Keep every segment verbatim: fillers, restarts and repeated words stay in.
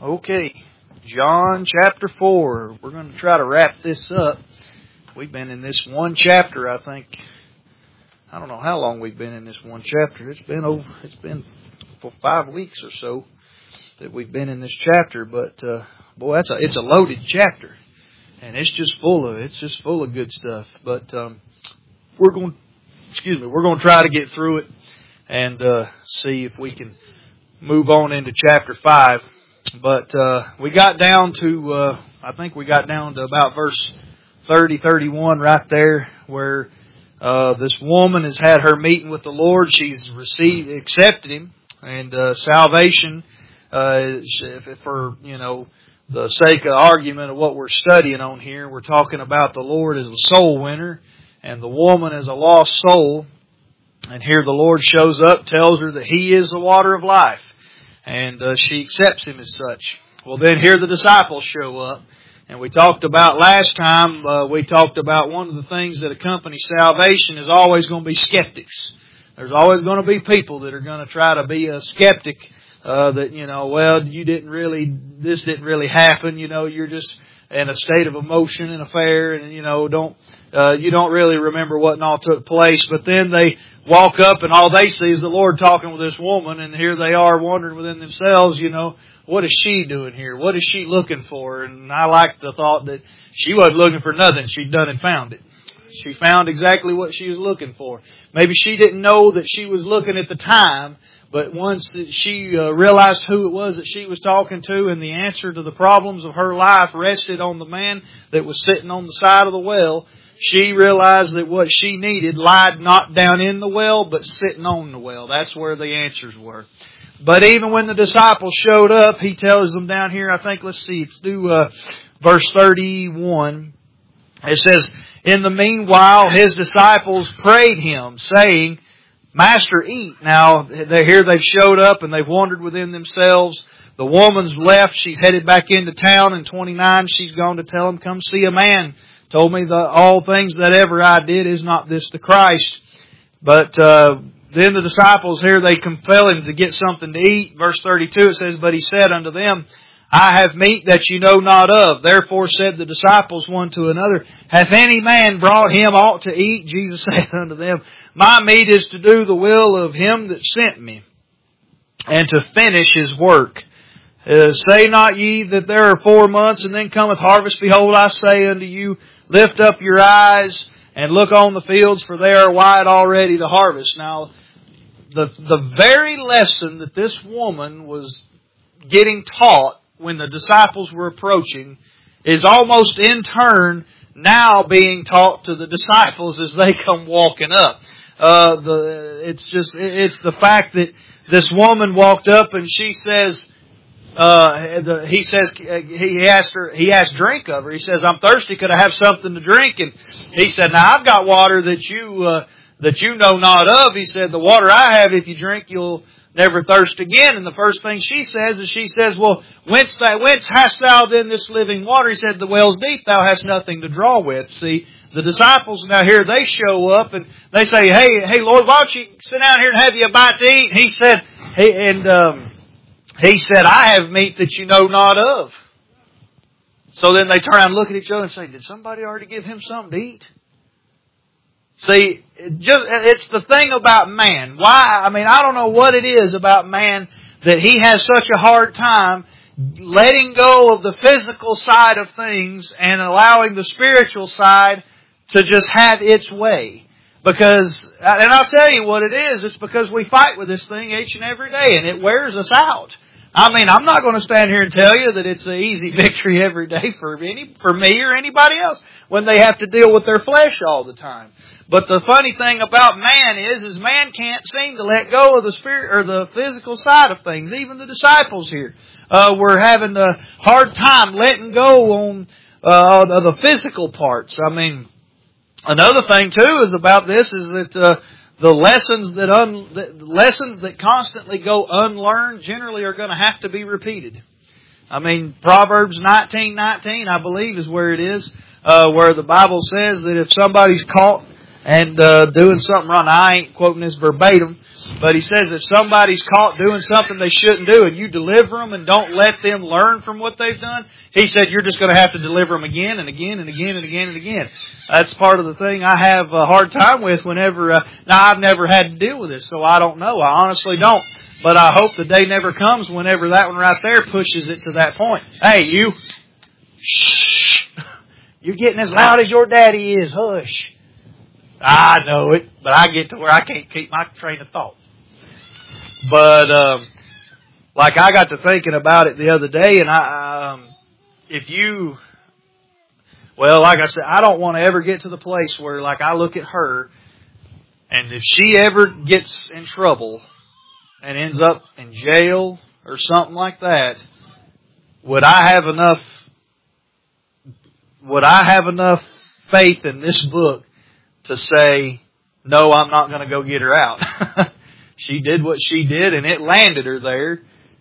Okay, John chapter four. We're going to try to wrap this up. We've been in this one chapter, I think. I don't know how long we've been in this one chapter. It's been over. It's been for five weeks or so that we've been in this chapter. But uh, boy, that's a it's a loaded chapter, and it's just full of it's just full of good stuff. But um, we're going, excuse me, we're going to try to get through it and uh, see if we can move on into chapter five. But uh, we got down to, uh, I think we got down to about verse thirty, thirty-one right there, where uh, this woman has had her meeting with the Lord. She's received, accepted Him, and uh, salvation, uh, if for, you know, the sake of argument of what we're studying on here, we're talking about the Lord as a soul winner and the woman as a lost soul. And here the Lord shows up, tells her that He is the water of life. And uh, she accepts Him as such. Well, then here the disciples show up. And we talked about last time, uh, we talked about one of the things that accompany salvation is always going to be skeptics. There's always going to be people that are going to try to be a skeptic. Uh, that, you know, well, you didn't really, this didn't really happen. You know, you're just in a state of emotion and affair, and, you know, don't, uh, you don't really remember what and all took place. But then they walk up and all they see is the Lord talking with this woman, and here they are wondering within themselves, you know, what is she doing here? What is she looking for? And I like the thought that she wasn't looking for nothing. She'd done and found it. She found exactly what she was looking for. Maybe she didn't know that she was looking at the time, but once that she uh, realized who it was that she was talking to, and the answer to the problems of her life rested on the man that was sitting on the side of the well, she realized that what she needed lied not down in the well, but sitting on the well. That's where the answers were. But even when the disciples showed up, He tells them down here, I think, let's see, let's do uh, verse thirty-one. It says, in the meanwhile, His disciples prayed Him, saying, Master, eat. Now, they're here, they've showed up and they've wondered within themselves. The woman's left. She's headed back into town. In twenty-nine, she's gone to tell him, come see a man. Told me that all things that ever I did, is not this the Christ? But uh, then the disciples here, they compel Him to get something to eat. Verse thirty-two, it says, but He said unto them, I have meat that you know not of. Therefore said the disciples one to another, hath any man brought him aught to eat? Jesus said unto them, my meat is to do the will of Him that sent me, and to finish His work. Uh, say not ye that there are four months, and then cometh harvest? Behold, I say unto you, lift up your eyes, and look on the fields, for they are white already to harvest. Now, the the very lesson that this woman was getting taught when the disciples were approaching is almost in turn now being taught to the disciples as they come walking up. Uh, the, it's just, it's the fact that this woman walked up and she says, uh, the, he says, he asked her, he asked drink of her. He says, I'm thirsty. Could I have something to drink? And he said, now I've got water that you, uh, that you know not of. He said, the water I have, if you drink, you'll never thirst again. And the first thing she says is she says, well, whence, thou, whence hast thou then this living water? He said, the well's deep, thou hast nothing to draw with. See, the disciples now here, they show up and they say, hey, hey Lord, why don't you sit down here and have you a bite to eat? And he said, he, and um, he said, I have meat that you know not of. So then they turn around and look at each other and say, did somebody already give him something to eat? See, it just, it's the thing about man. Why? I mean, I don't know what it is about man that he has such a hard time letting go of the physical side of things and allowing the spiritual side to just have its way. Because, and I'll tell you what it is, it's because we fight with this thing each and every day, and it wears us out. I mean, I'm not going to stand here and tell you that it's an easy victory every day for any, for me or anybody else when they have to deal with their flesh all the time. But the funny thing about man is, is man can't seem to let go of the spirit or the physical side of things. Even the disciples here uh, were having a hard time letting go on uh, of the physical parts. I mean, another thing too is about this is that uh, the lessons that un, the lessons that constantly go unlearned generally are going to have to be repeated. I mean, Proverbs nineteen nineteen, I believe, is where it is, uh, where the Bible says that if somebody's caught and uh, doing something wrong. I ain't quoting this verbatim, but he says if somebody's caught doing something they shouldn't do and you deliver them and don't let them learn from what they've done, he said you're just going to have to deliver them again and again and again and again and again. That's part of the thing I have a hard time with whenever, uh, now I've never had to deal with this, so I don't know. I honestly don't. But I hope the day never comes whenever that one right there pushes it to that point. Hey, you, shh, you're getting as loud as your daddy is, hush. I know it, but I get to where I can't keep my train of thought. But, um, like I got to thinking about it the other day, and I, um, if you, well, like I said, I don't want to ever get to the place where, like, I look at her, and if she ever gets in trouble and ends up in jail or something like that, would I have enough, would I have enough faith in this book to say, no, I'm not going to go get her out? She did what she did, and it landed her there.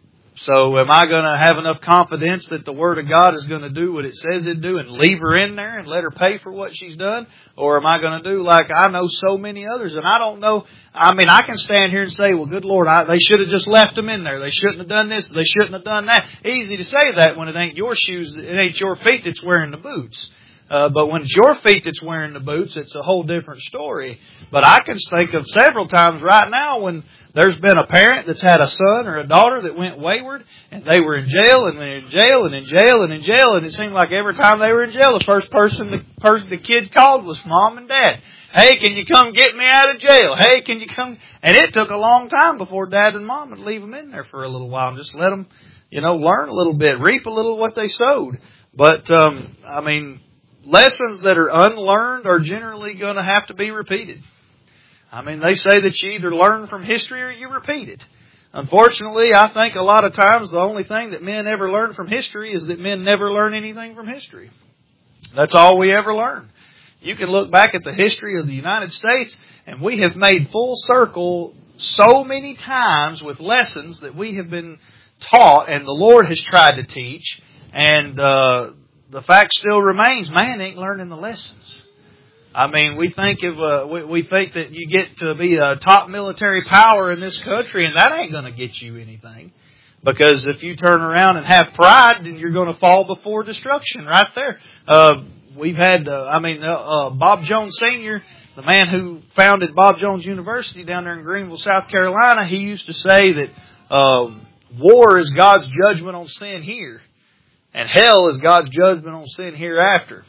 So am I going to have enough confidence that the Word of God is going to do what it says it'd do and leave her in there and let her pay for what she's done? Or am I going to do like I know so many others? And I don't know. I mean, I can stand here and say, well, good Lord, I, they should have just left them in there. They shouldn't have done this. They shouldn't have done that. Easy to say that when it ain't your shoes, it ain't your feet that's wearing the boots. Uh, but when it's your feet that's wearing the boots, it's a whole different story. But I can think of several times right now when there's been a parent that's had a son or a daughter that went wayward, and they were in jail, and in jail, and in jail, and in jail, and it seemed like every time they were in jail, the first person the person the kid called was mom and dad. Hey, can you come get me out of jail? Hey, can you come? And it took a long time before dad and mom would leave them in there for a little while and just let them, you know, learn a little bit, reap a little what they sowed. But, um, I mean, lessons that are unlearned are generally going to have to be repeated. I mean, they say that you either learn from history or you repeat it. Unfortunately, I think a lot of times the only thing that men ever learn from history is that men never learn anything from history. That's all we ever learn. You can look back at the history of the United States, and we have made full circle so many times with lessons that we have been taught and the Lord has tried to teach, and uh, the fact still remains, man ain't learning the lessons. I mean, we think of uh, we, we think that you get to be a top military power in this country, and that ain't going to get you anything. Because if you turn around and have pride, then you're going to fall before destruction right there. Uh, we've had, uh, I mean, uh, uh, Bob Jones Senior, the man who founded Bob Jones University down there in Greenville, South Carolina, he used to say that uh, war is God's judgment on sin here, and hell is God's judgment on sin hereafter.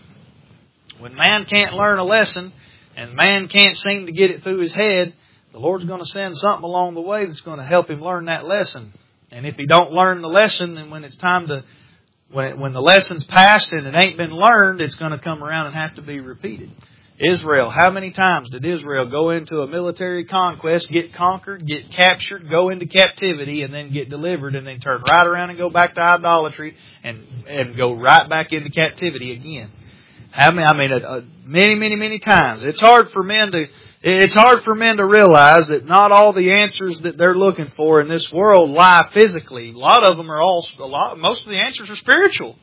When man can't learn a lesson and man can't seem to get it through his head, the Lord's going to send something along the way that's going to help him learn that lesson. And if he don't learn the lesson, then when it's time to, when it, when the lesson's passed and it ain't been learned, it's going to come around and have to be repeated. Israel, how many times did Israel go into a military conquest, get conquered, get captured, go into captivity, and then get delivered, and then turn right around and go back to idolatry and and go right back into captivity again? I mean, I mean, uh, uh, many, many, many times. It's hard for men to, it's hard for men to realize that not all the answers that they're looking for in this world lie physically. A lot of them are all, a lot, most of the answers are spiritual.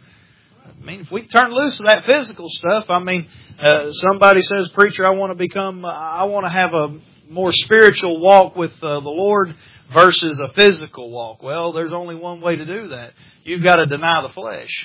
I mean, if we turn loose of that physical stuff, I mean, uh, somebody says, preacher, I want to become, uh, I want to have a more spiritual walk with uh, the Lord versus a physical walk. Well, there's only one way to do that. You've got to deny the flesh.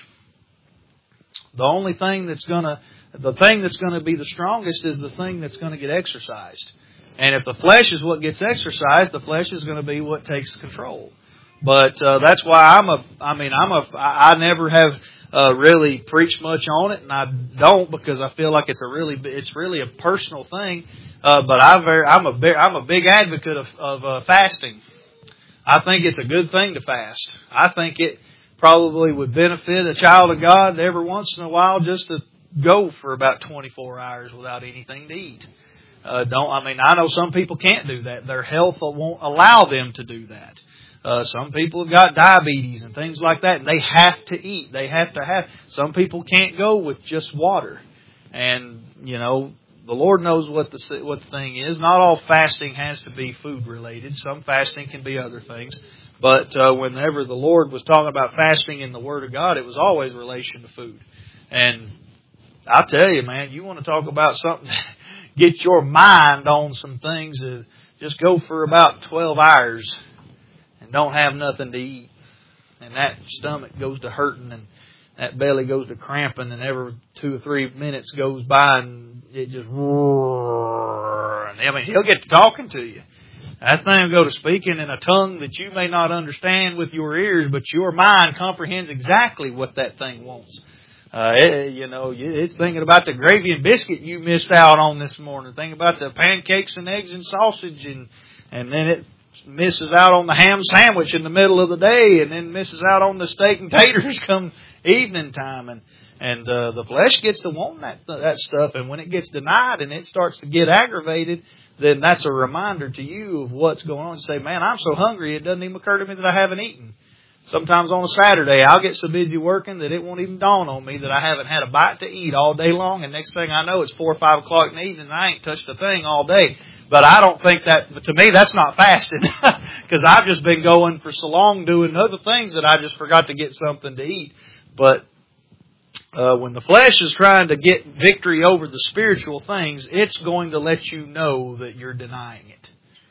The only thing that's going to, the thing that's going to be the strongest is the thing that's going to get exercised. And if the flesh is what gets exercised, the flesh is going to be what takes control. But uh, that's why I'm a, I mean, I'm a, I never have uh, really preached much on it, and I don't because I feel like it's a really, it's really a personal thing. Uh, but I very, I'm a, big, I'm a big advocate of, of uh, fasting. I think it's a good thing to fast. I think it probably would benefit a child of God every once in a while just to go for about twenty-four hours without anything to eat. Uh, don't, I mean, I know some people can't do that. Their health won't allow them to do that. Uh, some people have got diabetes and things like that, and they have to eat. They have to have, some people can't go with just water. And, you know, the Lord knows what the, what the thing is. Not all fasting has to be food related. Some fasting can be other things. But uh, whenever the Lord was talking about fasting in the Word of God, it was always in relation to food. And I'll tell you, man, you want to talk about something get your mind on some things, is just go for about twelve hours and don't have nothing to eat. And that stomach goes to hurting and that belly goes to cramping, and every two or three minutes goes by and it just roar. And I mean, he'll get to talking to you. That thing will go to speaking in a tongue that you may not understand with your ears, but your mind comprehends exactly what that thing wants. Uh, it, you know, it's thinking about the gravy and biscuit you missed out on this morning. Think about the pancakes and eggs and sausage, and and then it misses out on the ham sandwich in the middle of the day, and then misses out on the steak and taters come evening time. And and uh, the flesh gets to want that that stuff, and when it gets denied and it starts to get aggravated, then that's a reminder to you of what's going on. You say, man, I'm so hungry, it doesn't even occur to me that I haven't eaten. Sometimes on a Saturday, I'll get so busy working that it won't even dawn on me that I haven't had a bite to eat all day long. And next thing I know, it's four or five o'clock in the evening and I ain't touched a thing all day. But I don't think that, to me, that's not fasting. Because I've just been going for so long doing other things that I just forgot to get something to eat. But uh, when the flesh is trying to get victory over the spiritual things, it's going to let you know that you're denying it.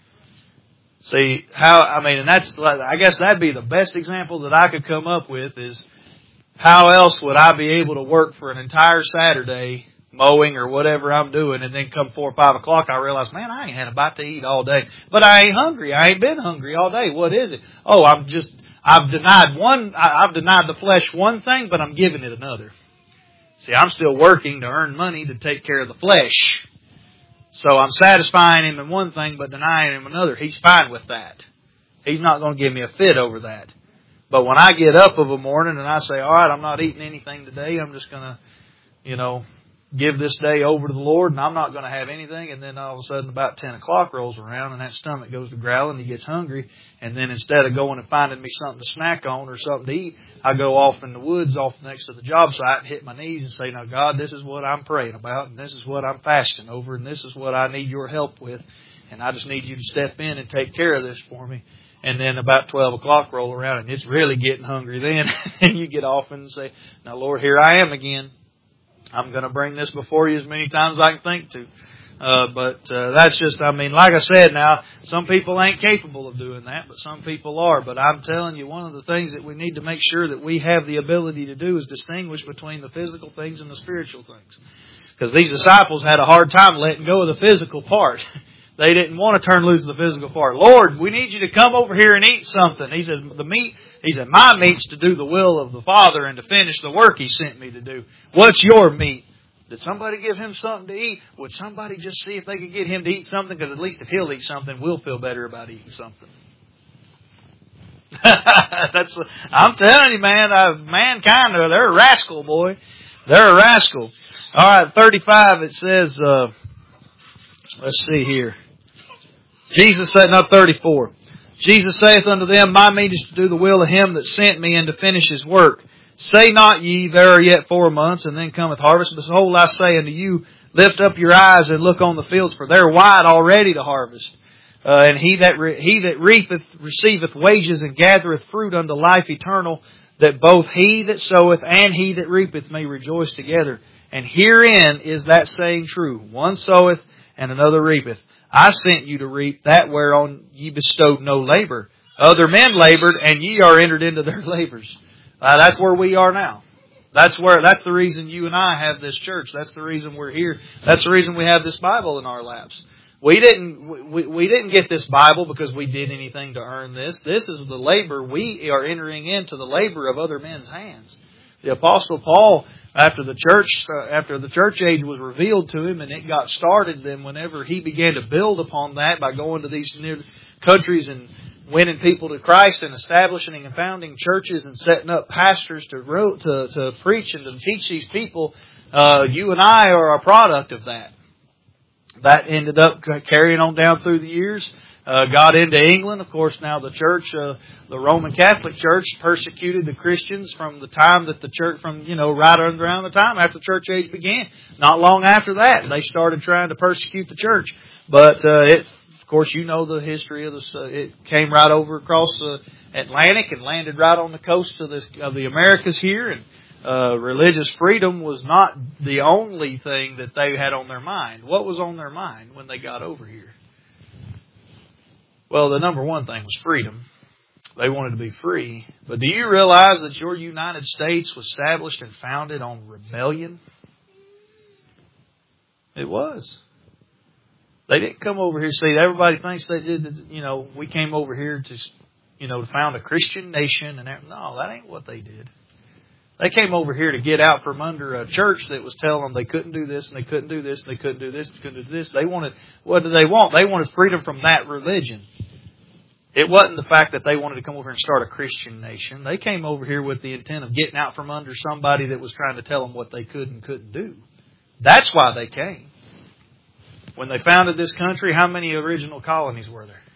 See, how, I mean, and that's, I guess that'd be the best example that I could come up with is how else would I be able to work for an entire Saturday mowing or whatever I'm doing, and then come four or five o'clock, I realize, man, I ain't had a bite to eat all day. But I ain't hungry. I ain't been hungry all day. What is it? Oh, I'm just, I've denied one, I've denied the flesh one thing, but I'm giving it another. See, I'm still working to earn money to take care of the flesh. So I'm satisfying him in one thing, but denying him another. He's fine with that. He's not going to give me a fit over that. But when I get up of a morning and I say, all right, I'm not eating anything today. I'm just going to, you know, give this day over to the Lord, and I'm not going to have anything. And then all of a sudden about ten o'clock rolls around and that stomach goes to growling. He gets hungry. And then instead of going and finding me something to snack on or something to eat, I go off in the woods off next to the job site and hit my knees and say, now God, this is what I'm praying about, and this is what I'm fasting over, and this is what I need your help with. And I just need you to step in and take care of this for me. And then about twelve o'clock roll around and it's really getting hungry then. And you get off and say, now Lord, here I am again. I'm going to bring this before you as many times as I can think to. Uh, but uh, that's just, I mean, like I said now, some people ain't capable of doing that, but some people are. But I'm telling you, one of the things that we need to make sure that we have the ability to do is distinguish between the physical things and the spiritual things. Because these disciples had a hard time letting go of the physical part. They didn't want to turn loose the physical part. Lord, we need you to come over here and eat something. He says, the meat, he said, my meat's to do the will of the Father and to finish the work He sent me to do. What's your meat? Did somebody give him something to eat? Would somebody just see if they could get him to eat something? Because at least if he'll eat something, we'll feel better about eating something. That's, I'm telling you, man, uh, mankind, they're a rascal, boy. They're a rascal. All right, thirty-five, it says, uh, let's see here. Jesus said, no, thirty-four. Jesus saith unto them, my meat is to do the will of Him that sent me and to finish His work. Say not ye, there are yet four months, and then cometh harvest. Behold, I say unto you, lift up your eyes and look on the fields, for they're white already to harvest. Uh, and he that re- he that reapeth receiveth wages and gathereth fruit unto life eternal, that both he that soweth and he that reapeth may rejoice together. And herein is that saying true, one soweth and another reapeth. I sent you to reap that whereon ye bestowed no labor. Other men labored, and ye are entered into their labors. Uh, that's where we are now. That's where, that's the reason you and I have this church. That's the reason we're here. That's the reason we have this Bible in our laps. We didn't, we, we didn't get this Bible because we did anything to earn this. This is the labor. We are entering into the labor of other men's hands. The Apostle Paul, after the church, uh, after the church age was revealed to him and it got started, then whenever he began to build upon that by going to these new countries and winning people to Christ and establishing and founding churches and setting up pastors to to, to preach and to teach these people, uh, you and I are a product of that. That ended up carrying on down through the years. Uh, got into England. Of course, now the church, uh, the Roman Catholic Church, persecuted the Christians from the time that the church, from, you know, right around the time after the church age began. Not long after that, they started trying to persecute the church. But uh, it, of course, you know the history of this. Uh, it came right over across the Atlantic and landed right on the coast of, this, of the Americas here. And uh, religious freedom was not the only thing that they had on their mind. What was on their mind when they got over here? Well, the number one thing was freedom. They wanted to be free. But do you realize that your United States was established and founded on rebellion? It was. They didn't come over here. See, everybody thinks they did. You know, we came over here to, you know, to found a Christian nation, and that, no, that ain't what they did. They came over here to get out from under a church that was telling them they couldn't do this and they couldn't do this and they couldn't do this and couldn't do this. They wanted, what did they want? They wanted freedom from that religion. It wasn't the fact that they wanted to come over here and start a Christian nation. They came over here with the intent of getting out from under somebody that was trying to tell them what they could and couldn't do. That's why they came. When they founded this country, how many original colonies were there?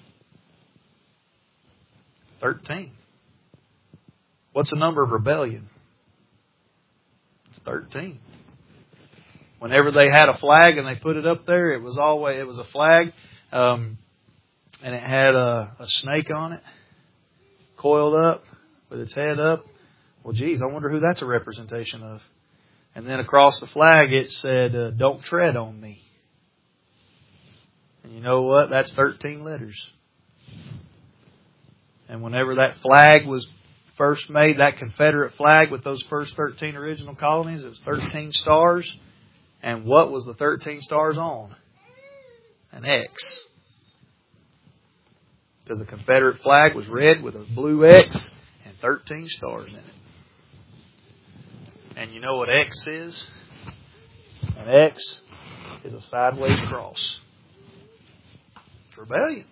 Thirteen. What's the number of rebellion? It's thirteen. Whenever they had a flag and they put it up there, it was always it was a flag, um, and it had a, a snake on it, coiled up with its head up. Well, geez, I wonder who that's a representation of. And then across the flag it said, uh, "Don't tread on me." And you know what? That's thirteen letters. And whenever that flag was first made, that Confederate flag with those first thirteen original colonies, it was thirteen stars. And what was the thirteen stars on? An X. Because the Confederate flag was red with a blue X and thirteen stars in it. And you know what X is? An X is a sideways cross. It's rebellion.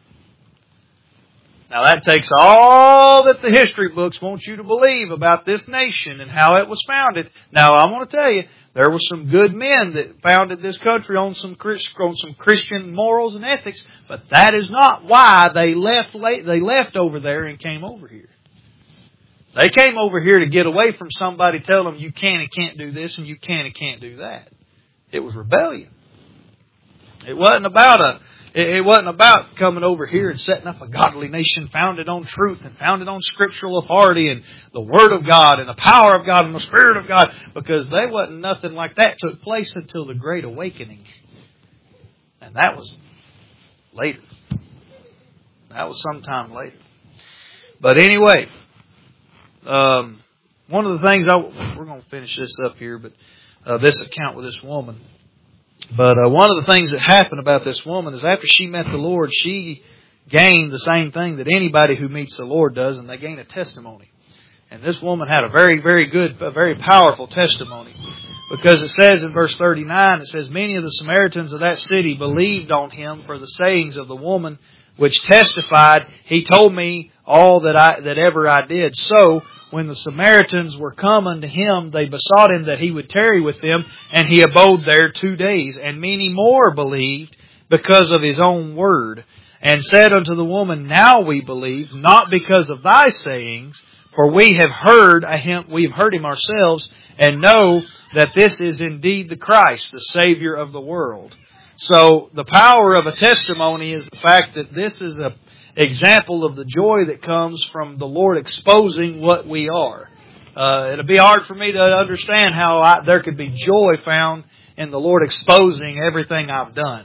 Now that takes all that the history books want you to believe about this nation and how it was founded. Now I want to tell you, there were some good men that founded this country on some on some Christian morals and ethics, but that is not why they left. They left over there and came over here. They came over here to get away from somebody telling them you can and can't do this and you can and can't do that. It was rebellion. It wasn't about a. It wasn't about coming over here and setting up a godly nation founded on truth and founded on scriptural authority and the Word of God and the power of God and the Spirit of God, because they wasn't nothing like that took place until the Great Awakening. And that was later. That was sometime later. But anyway, um, one of the things I, we're going to finish this up here, but uh, this account with this woman. But uh, one of the things that happened about this woman is after she met the Lord, she gained the same thing that anybody who meets the Lord does, and they gain a testimony. And this woman had a very, very good, a very powerful testimony. Because it says in verse thirty-nine, it says, "Many of the Samaritans of that city believed on him for the sayings of the woman, which testified, he told me all that I that ever I did. So, when the Samaritans were come unto him, they besought him that he would tarry with them, and he abode there two days. And many more believed because of his own word, and said unto the woman, Now we believe, not because of thy sayings, for we have heard him, we have heard him ourselves, and know that this is indeed the Christ, the Savior of the world." So the power of a testimony is the fact that this is a example of the joy that comes from the Lord exposing what we are. Uh, it'll be hard for me to understand how I, there could be joy found in the Lord exposing everything I've done.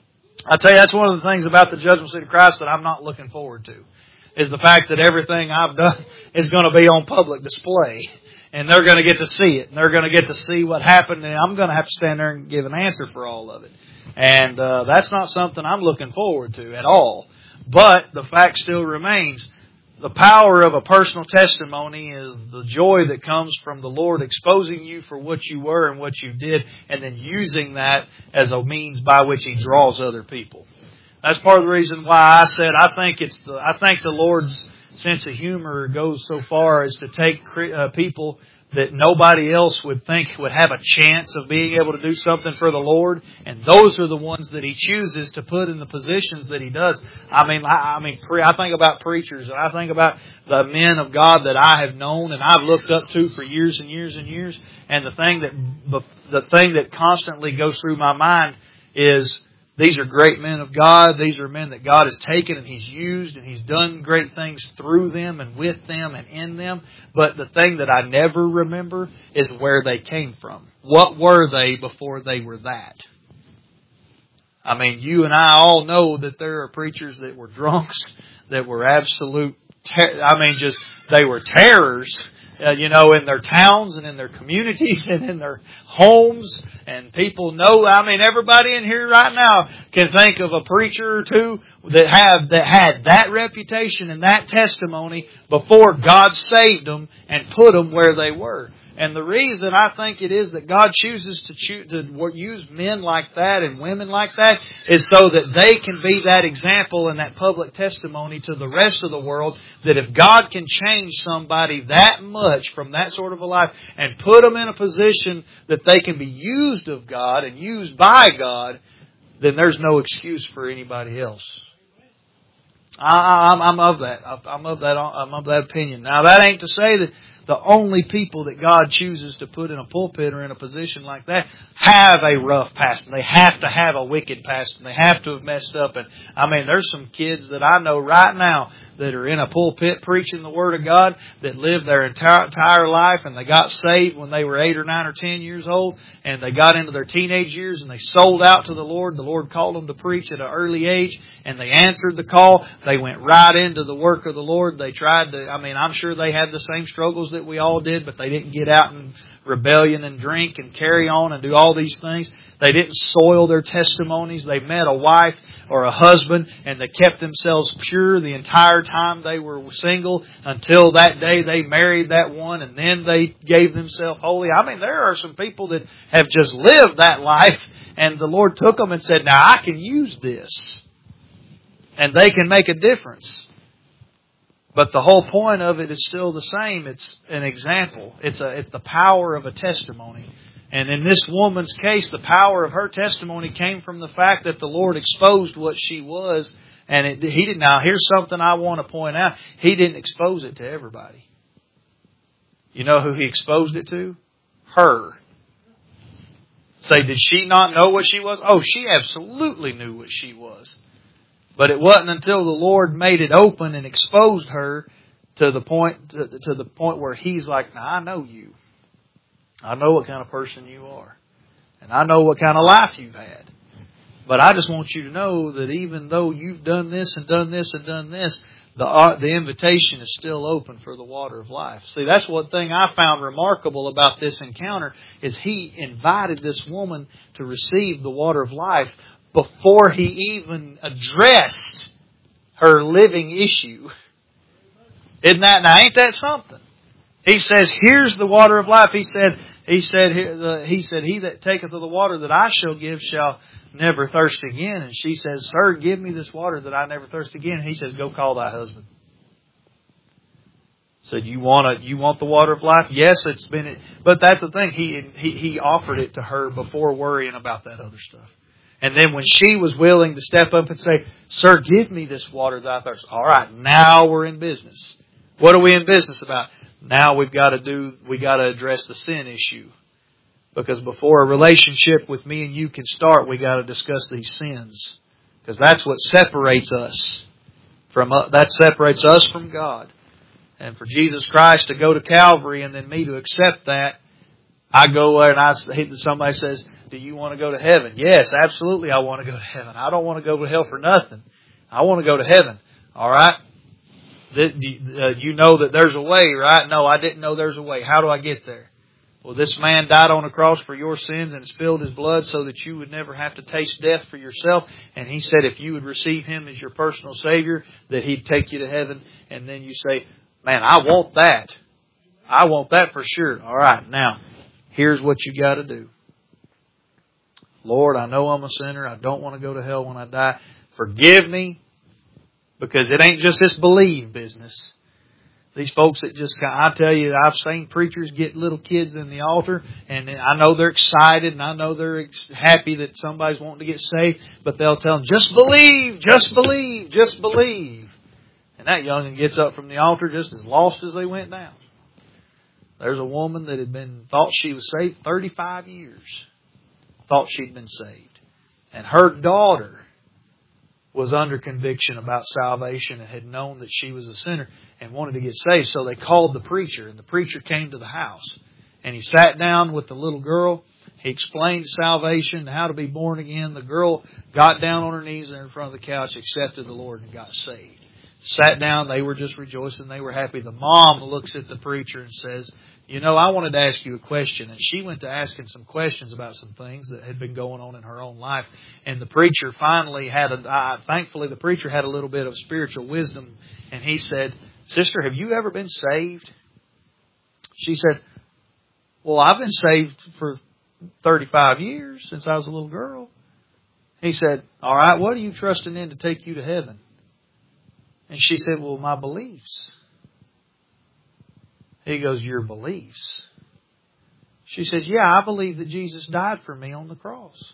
I tell you, that's one of the things about the judgment seat of Christ that I'm not looking forward to, is the fact that everything I've done is going to be on public display. And they're going to get to see it. And they're going to get to see what happened. And I'm going to have to stand there and give an answer for all of it. And uh, that's not something I'm looking forward to at all. But the fact still remains, the power of a personal testimony is the joy that comes from the Lord exposing you for what you were and what you did, and then using that as a means by which He draws other people. That's part of the reason why I said I think it's the I think the Lord's sense of humor goes so far as to take uh, people that nobody else would think would have a chance of being able to do something for the Lord, and those are the ones that He chooses to put in the positions that He does. I mean, I, I mean, pre, I think about preachers, and I think about the men of God that I have known and I've looked up to for years and years and years. And the thing that the thing that constantly goes through my mind is, These are great men of God. These are men that God has taken and He's used and He's done great things through them and with them and in them. But the thing that I never remember is where they came from. What were they before they were that? I mean, you and I all know that there are preachers that were drunks, that were absolute, ter- I mean, just, they were terrors. Uh, you know, in their towns and in their communities and in their homes. And people know, I mean, everybody in here right now can think of a preacher or two that have, that had that reputation and that testimony before God saved them and put them where they were. And the reason I think it is that God chooses to choose, to use men like that and women like that is so that they can be that example and that public testimony to the rest of the world that if God can change somebody that much from that sort of a life and put them in a position that they can be used of God and used by God, then there's no excuse for anybody else. I, I'm, I'm of that. I'm of that. I'm of that opinion. Now, that ain't to say that the only people that God chooses to put in a pulpit or in a position like that have a rough past. And they have to have a wicked past. And they have to have messed up. And I mean, there's some kids that I know right now that are in a pulpit preaching the Word of God that lived their entire, entire life and they got saved when they were eight or nine or ten years old. And they got into their teenage years and they sold out to the Lord. The Lord called them to preach at an early age and they answered the call. They went right into the work of the Lord. They tried to, I mean, I'm sure they had the same struggles that we all did, but they didn't get out in rebellion and drink and carry on and do all these things. They didn't soil their testimonies. They met a wife or a husband and they kept themselves pure the entire time they were single until that day they married that one and then they gave themselves holy. I mean, there are some people that have just lived that life and the Lord took them and said, now I can use this. And they can make a difference. But the whole point of it is still the same. It's an example. It's a, it's the power of a testimony. And in this woman's case, the power of her testimony came from the fact that the Lord exposed what she was. And it, He did. Now, here's something I want to point out. He didn't expose it to everybody. You know who He exposed it to? Her. Say, did she not know what she was? Oh, she absolutely knew what she was. But it wasn't until the Lord made it open and exposed her to the point to, to the point where He's like, now I know you. I know what kind of person you are. And I know what kind of life you've had. But I just want you to know that even though you've done this and done this and done this, the uh, the invitation is still open for the water of life. See, that's one thing I found remarkable about this encounter is He invited this woman to receive the water of life before He even addressed her living issue. Isn't that, now ain't that something? He says, here's the water of life. He said, he said, he said, he that taketh of the water that I shall give shall never thirst again. And she says, sir, give me this water that I never thirst again. And he says, go call thy husband. Said, you want to, you want the water of life? Yes, it's been, but that's the thing. He, he, he offered it to her before worrying about that other stuff. And then when she was willing to step up and say, sir, give me this water that I thirst. All right, now we're in business. What are we in business about? Now we've got to do, we got to address the sin issue. Because before a relationship with me and you can start, we got to discuss these sins. Because that's what separates us from, that separates us from God. And for Jesus Christ to go to Calvary and then me to accept that, I go there and I, somebody says, do you want to go to heaven? Yes, absolutely I want to go to heaven. I don't want to go to hell for nothing. I want to go to heaven. All right? You know that there's a way, right? No, I didn't know there's a way. How do I get there? Well, this man died on a cross for your sins and spilled His blood so that you would never have to taste death for yourself. And He said if you would receive Him as your personal Savior, that He'd take you to heaven. And then you say, man, I want that. I want that for sure. All right, now, here's what you got to do. Lord, I know I'm a sinner. I don't want to go to hell when I die. Forgive me, because it ain't just this believe business. These folks that just, I tell you, I've seen preachers get little kids in the altar, and I know they're excited, and I know they're happy that somebody's wanting to get saved, but they'll tell them, just believe, just believe, just believe. And that young'un gets up from the altar just as lost as they went down. There's a woman that had been, thought she was saved thirty-five years. Thought she'd been saved. And her daughter was under conviction about salvation and had known that she was a sinner and wanted to get saved. So they called the preacher, and the preacher came to the house. And he sat down with the little girl. He explained salvation, how to be born again. The girl got down on her knees there in front of the couch, accepted the Lord, and got saved. Sat down, they were just rejoicing, they were happy. The mom looks at the preacher and says, you know, I wanted to ask you a question. And she went to asking some questions about some things that had been going on in her own life. And the preacher finally had, a, uh, thankfully the preacher had a little bit of spiritual wisdom. And he said, sister, have you ever been saved? She said, well, I've been saved for thirty-five years, since I was a little girl. He said, all right, what are you trusting in to take you to heaven? And she said, well, my beliefs. He goes, your beliefs? She says, yeah, I believe that Jesus died for me on the cross.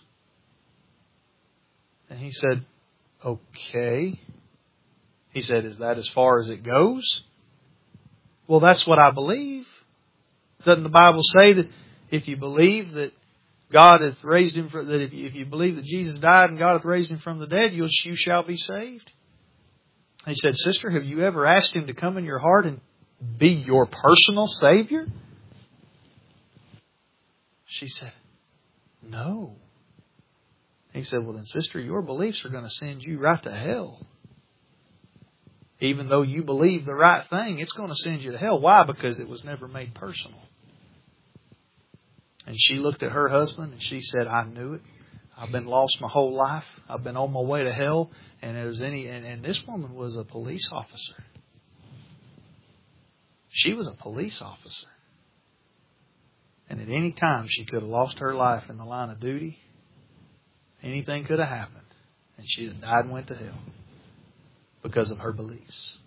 And he said, okay. He said, is that as far as it goes? Well, that's what I believe. Doesn't the Bible say that if you believe that God hath raised him, from, that if you, if you believe that Jesus died and God hath raised him from the dead, you, you shall be saved? He said, sister, have you ever asked him to come in your heart and be your personal Savior? She said, no. He said, well then, sister, your beliefs are going to send you right to hell. Even though you believe the right thing, it's going to send you to hell. Why? Because it was never made personal. And she looked at her husband and she said, I knew it. I've been lost my whole life. I've been on my way to hell. And it was any and, and this woman was a police officer. She was a police officer. And at any time she could have lost her life in the line of duty. Anything could have happened. And she'd have died and went to hell because of her beliefs.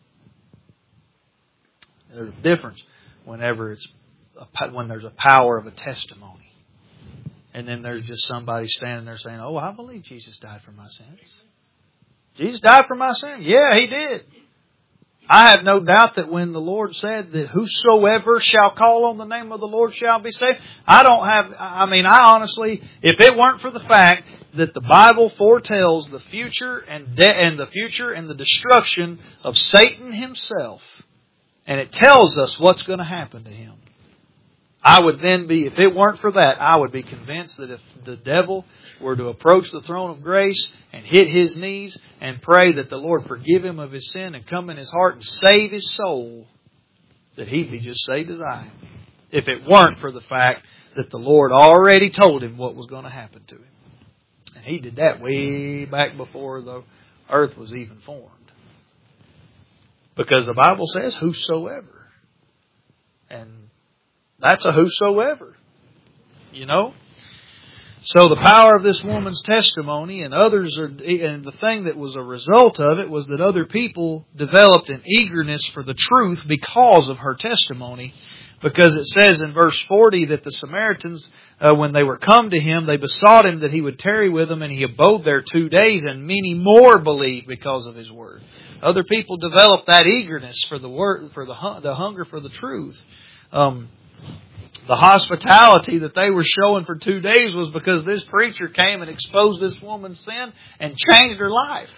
There's a difference whenever it's a, when there's a power of a testimony. And then there's just somebody standing there saying, oh, I believe Jesus died for my sins. Jesus died for my sins. Yeah, He did. I have no doubt that when the Lord said that whosoever shall call on the name of the Lord shall be saved, I don't have, I mean, I honestly, if it weren't for the fact that the Bible foretells the future and de- and the future and the destruction of Satan himself, and it tells us what's going to happen to him, I would then be, if it weren't for that, I would be convinced that if the devil were to approach the throne of grace and hit his knees and pray that the Lord forgive him of his sin and come in his heart and save his soul, that he'd be just saved as I am. If it weren't for the fact that the Lord already told him what was going to happen to him. And He did that way back before the earth was even formed. Because the Bible says, whosoever. And that's a whosoever. You know? So the power of this woman's testimony and others are, and the thing that was a result of it was that other people developed an eagerness for the truth because of her testimony. Because it says in verse forty that the Samaritans, uh, when they were come to Him, they besought Him that He would tarry with them, and He abode there two days, and many more believed because of His word. Other people developed that eagerness for the word, for the the hunger for the truth. Um, The hospitality that they were showing for two days was because this preacher came and exposed this woman's sin and changed her life.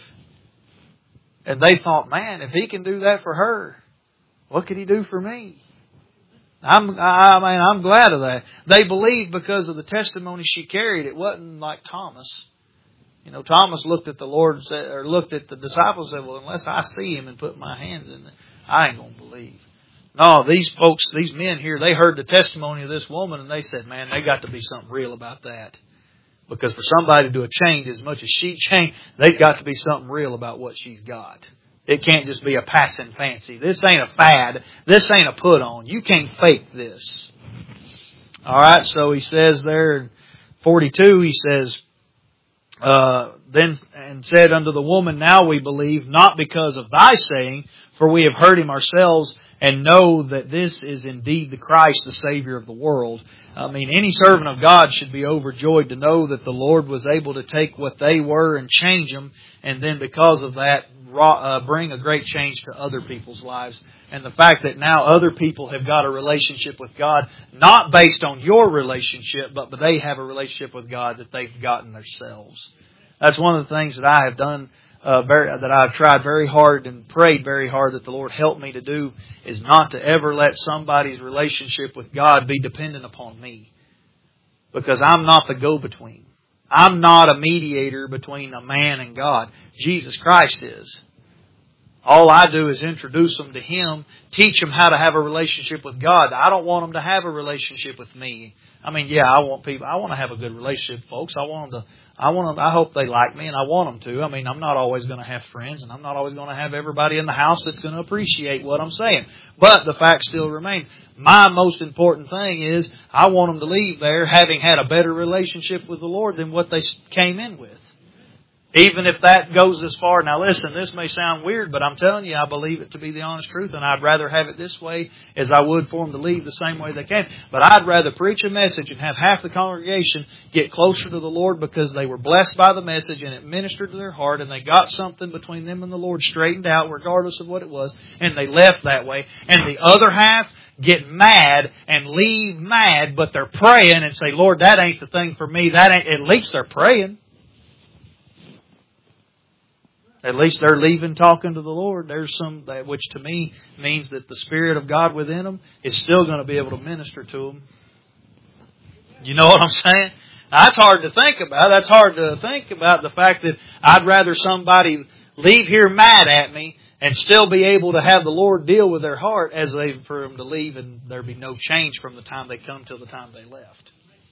And they thought, man, if he can do that for her, what could he do for me? I'm, I mean, I'm glad of that. They believed because of the testimony she carried. It wasn't like Thomas. You know, Thomas looked at the Lord and said, or looked at the disciples and said, well, unless I see Him and put my hands in it, I ain't going to believe. No, these folks, these men here, they heard the testimony of this woman and they said, man, they got to be something real about that. Because for somebody to do a change as much as she changed, they've got to be something real about what she's got. It can't just be a passing fancy. This ain't a fad. This ain't a put on. You can't fake this. All right, so he says there in forty-two, he says, uh, then and said unto the woman, now we believe, not because of thy saying, for we have heard Him ourselves, and know that this is indeed the Christ, the Savior of the world. I mean, any servant of God should be overjoyed to know that the Lord was able to take what they were and change them, and then because of that, uh, bring a great change to other people's lives. And the fact that now other people have got a relationship with God, not based on your relationship, but they have a relationship with God that they've gotten themselves. That's one of the things that I have done, uh, very, that I've tried very hard and prayed very hard that the Lord helped me to do, is not to ever let somebody's relationship with God be dependent upon me. Because I'm not the go-between. I'm not a mediator between a man and God. Jesus Christ is. All I do is introduce them to Him, teach them how to have a relationship with God. I don't want them to have a relationship with me. I mean, yeah, I want people, I want to have a good relationship, folks. I want them to, I want them, I hope they like me and I want them to. I mean, I'm not always going to have friends and I'm not always going to have everybody in the house that's going to appreciate what I'm saying. But the fact still remains. My most important thing is I want them to leave there having had a better relationship with the Lord than what they came in with. Even if that goes as far. Now listen, this may sound weird, but I'm telling you, I believe it to be the honest truth, and I'd rather have it this way as I would for them to leave the same way they came. But I'd rather preach a message and have half the congregation get closer to the Lord because they were blessed by the message and it ministered to their heart and they got something between them and the Lord straightened out regardless of what it was, and they left that way. And the other half get mad and leave mad, but they're praying and say, Lord, that ain't the thing for me. That ain't, at least they're praying. At least they're leaving talking to the Lord. There's some, that which to me means that the Spirit of God within them is still going to be able to minister to them. You know what I'm saying? That's hard to think about. That's hard to think about the fact that I'd rather somebody leave here mad at me and still be able to have the Lord deal with their heart as they for them to leave and there be no change from the time they come till the time they left.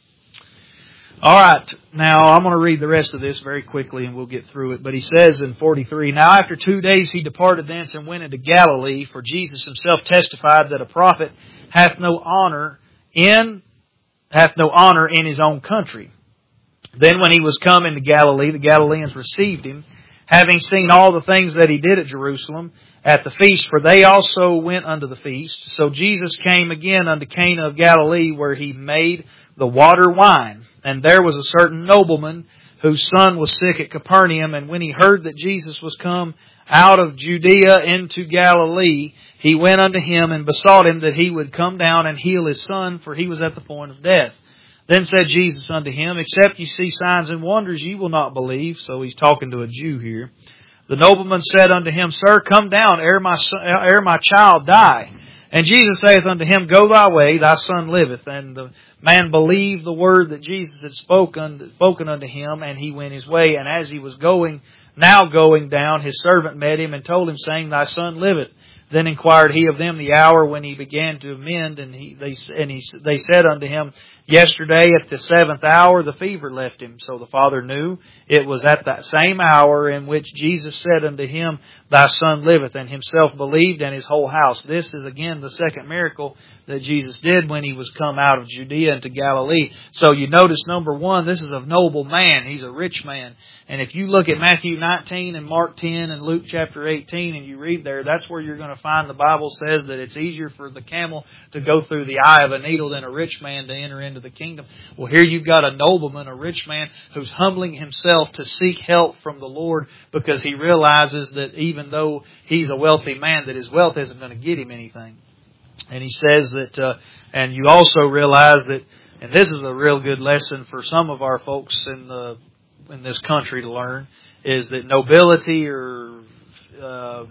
All right, now I'm going to read the rest of this very quickly and we'll get through it. But he says in forty-three, Now after two days he departed thence and went into Galilee, for Jesus himself testified that a prophet hath no honor in hath no honor in his own country. Then when he was come into Galilee, the Galileans received him, having seen all the things that he did at Jerusalem at the feast, for they also went unto the feast. So Jesus came again unto Cana of Galilee, where he made the water wine. And there was a certain nobleman whose son was sick at Capernaum. And when he heard that Jesus was come out of Judea into Galilee, he went unto him and besought him that he would come down and heal his son, for he was at the point of death. Then said Jesus unto him, Except ye see signs and wonders, ye will not believe. So he's talking to a Jew here. The nobleman said unto him, Sir, come down, ere my, son, ere my child die. And Jesus saith unto him, Go thy way, thy son liveth. And the man believed the word that Jesus had spoken, spoken unto him, and he went his way. And as he was going, now going down, his servant met him and told him, saying, Thy son liveth. Then inquired he of them the hour when he began to mend, and he they and he they said unto him, Yesterday at the seventh hour the fever left him. So the father knew it was at that same hour in which Jesus said unto him, Thy son liveth, and himself believed, and his whole house. This is again the second miracle that Jesus did when he was come out of Judea into Galilee. So you notice, number one, this is a noble man. He's a rich man. And if you look at Matthew nineteen and Mark ten and Luke chapter eighteen and you read there, that's where you're going to find the Bible says that it's easier for the camel to go through the eye of a needle than a rich man to enter into the kingdom. Well, here you've got a nobleman, a rich man, who's humbling himself to seek help from the Lord because he realizes that even though he's a wealthy man, that his wealth isn't going to get him anything. And he says that, uh, and you also realize that, and this is a real good lesson for some of our folks in the in this country to learn, is that nobility or uh,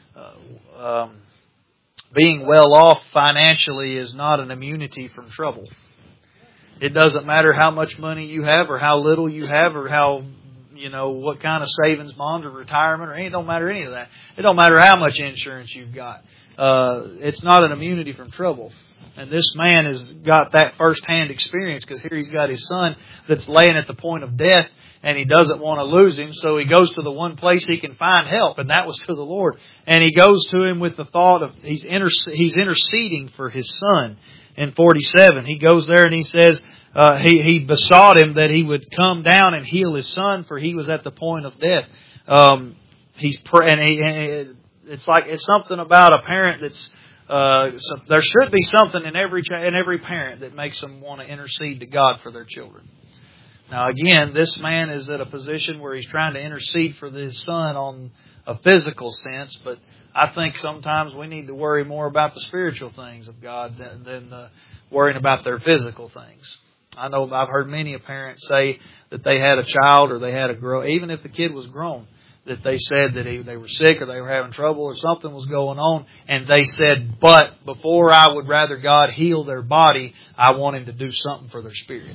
uh, um, being well off financially is not an immunity from trouble. It doesn't matter how much money you have or how little you have or how, you know, what kind of savings bond or retirement or anything. It don't matter any of that. It don't matter how much insurance you've got. Uh, it's not an immunity from trouble. And this man has got that first-hand experience because here he's got his son that's laying at the point of death and he doesn't want to lose him. So he goes to the one place he can find help, and that was to the Lord. And he goes to him with the thought of he's, interce- he's interceding for his son. In forty-seven, he goes there and he says, uh, he, he besought him that he would come down and heal his son, for he was at the point of death. Um, he's pr- and, he, and it's like it's something about a parent that's uh, so there should be something in every ch- in every parent that makes them want to intercede to God for their children. Now, again, this man is at a position where he's trying to intercede for his son on a physical sense, but I think sometimes we need to worry more about the spiritual things of God than, than uh, worrying about their physical things. I know I've heard many parents say that they had a child or they had a girl, even if the kid was grown, that they said that they were sick or they were having trouble or something was going on, and they said, but before I would rather God heal their body, I want Him to do something for their spirit.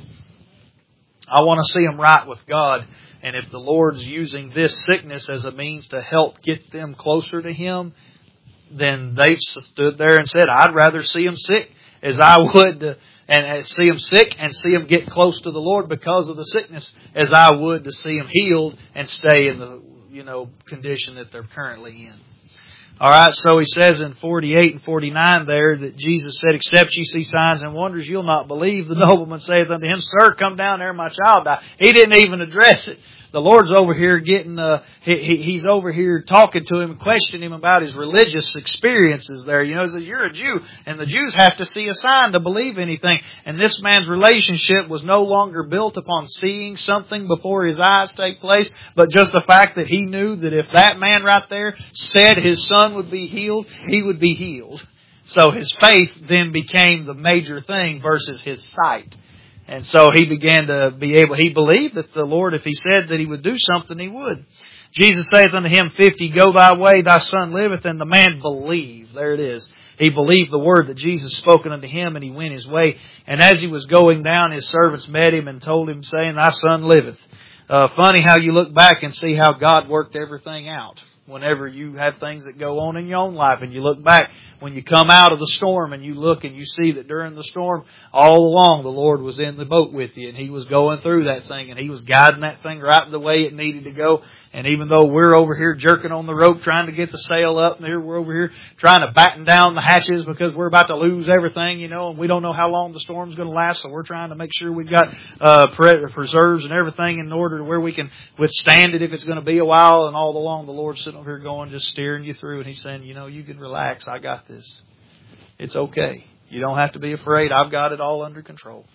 I want to see them right with God, and if the Lord's using this sickness as a means to help get them closer to Him, then they've stood there and said, I'd rather see them sick as I would to, and see them sick and see them get close to the Lord because of the sickness as I would to see them healed and stay in the, you know, condition that they're currently in. All right, so he says in forty-eight and forty-nine there that Jesus said, except you see signs and wonders, you'll not believe. The nobleman saith unto him, Sir, come down there, my child died. He didn't even address it. The Lord's over here getting, uh, he, he, he's over here talking to him and questioning him about his religious experiences there. You know, he says, you're a Jew, and the Jews have to see a sign to believe anything. And this man's relationship was no longer built upon seeing something before his eyes take place, but just the fact that he knew that if that man right there said his son would be healed, he would be healed. So his faith then became the major thing versus his sight. And so he began to be able, he believed that the Lord, if He said that He would do something, He would. Jesus saith unto him, fifty, go thy way, thy son liveth, and the man believed. There it is. He believed the word that Jesus spoken unto him, and he went his way. And as he was going down, his servants met him and told him, saying, thy son liveth. Uh, funny how you look back and see how God worked everything out. Whenever you have things that go on in your own life and you look back, when you come out of the storm and you look and you see that during the storm, all along the Lord was in the boat with you and He was going through that thing and He was guiding that thing right the way it needed to go. And even though we're over here jerking on the rope trying to get the sail up, and here we're over here trying to batten down the hatches because we're about to lose everything, you know, and we don't know how long the storm's going to last, so we're trying to make sure we've got uh preserves and everything in order to where we can withstand it if it's going to be a while. And all along the Lord's sitting over here going, just steering you through, and He's saying, you know, you can relax. I got this. It's okay. You don't have to be afraid. I've got it all under control.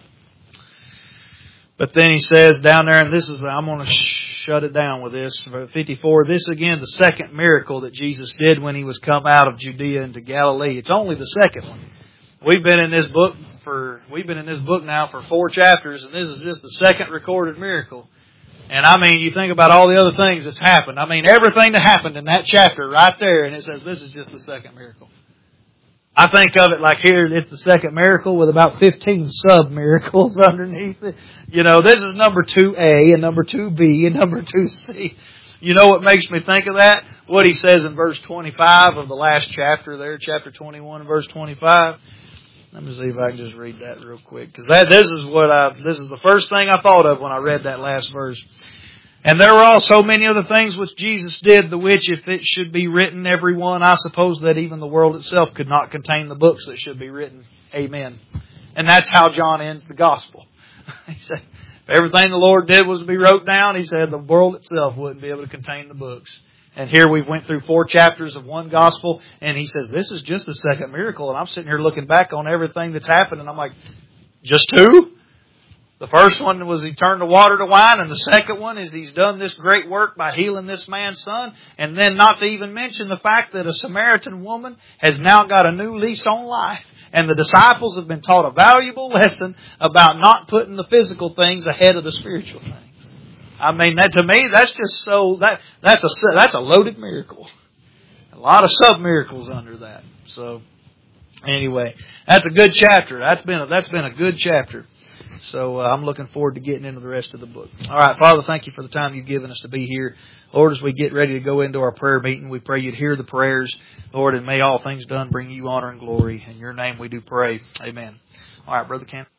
But then he says down there, and this is, I'm going to shut it down with this, fifty-four, this again, the second miracle that Jesus did when He was come out of Judea into Galilee. It's only the second one. We've been in this book for, we've been in this book now for four chapters, and this is just the second recorded miracle. And I mean, you think about all the other things that's happened. I mean, everything that happened in that chapter right there, and it says this is just the second miracle. I think of it like here, it's the second miracle with about fifteen sub-miracles underneath it. You know, this is number two A and number two B and number two C. You know what makes me think of that? What he says in verse twenty-five of the last chapter there, chapter twenty-one and verse twenty-five. Let me see if I can just read that real quick. Because that, this is what I, this is the first thing I thought of when I read that last verse. And there were also many other things which Jesus did, the which, if it should be written, every one, I suppose that even the world itself could not contain the books that should be written. Amen. And that's how John ends the gospel. He said, if everything the Lord did was to be wrote down, he said the world itself wouldn't be able to contain the books. And here we went through four chapters of one gospel, and he says, this is just the second miracle. And I'm sitting here looking back on everything that's happened, and I'm like, just two? The first one was He turned the water to wine, and the second one is He's done this great work by healing this man's son. And then not to even mention the fact that a Samaritan woman has now got a new lease on life. And the disciples have been taught a valuable lesson about not putting the physical things ahead of the spiritual things. I mean, that to me, that's just so, that that's a, that's a loaded miracle. A lot of sub-miracles under that. So, anyway, that's a good chapter. That's been a, that's been a good chapter. So uh, I'm looking forward to getting into the rest of the book. All right, Father, thank You for the time You've given us to be here. Lord, as we get ready to go into our prayer meeting, we pray You'd hear the prayers, Lord, and may all things done bring You honor and glory. In Your name we do pray. Amen. All right, Brother Cam.